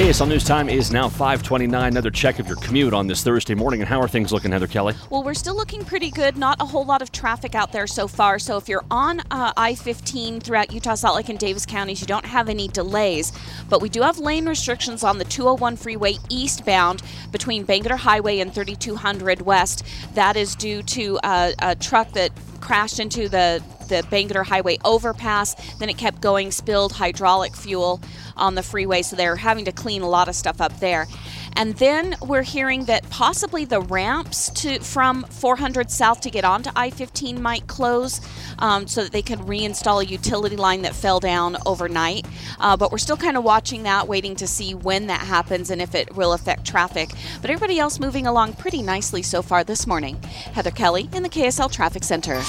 KSL News Time is now 5:29. Another check of your commute on this Thursday morning. And how are things looking, Heather Kelly? Well, we're still looking pretty good. Not a whole lot of traffic out there so far. So if you're on I-15 throughout Utah, Salt Lake, and Davis counties, you don't have any delays. But we do have lane restrictions on the 201 freeway eastbound between Bangerter Highway and 3200 West. That is due to a truck that crashed into the Bangerter Highway overpass. Then it kept going, spilled hydraulic fuel on the freeway, so they're having to clean a lot of stuff up there. And then we're hearing that possibly the ramps from 400 South to get onto I-15 might close so that they can reinstall a utility line that fell down overnight. But we're still kind of watching that, waiting to see when that happens and if it will affect traffic. But everybody else moving along pretty nicely so far this morning. Heather Kelly in the KSL Traffic Center.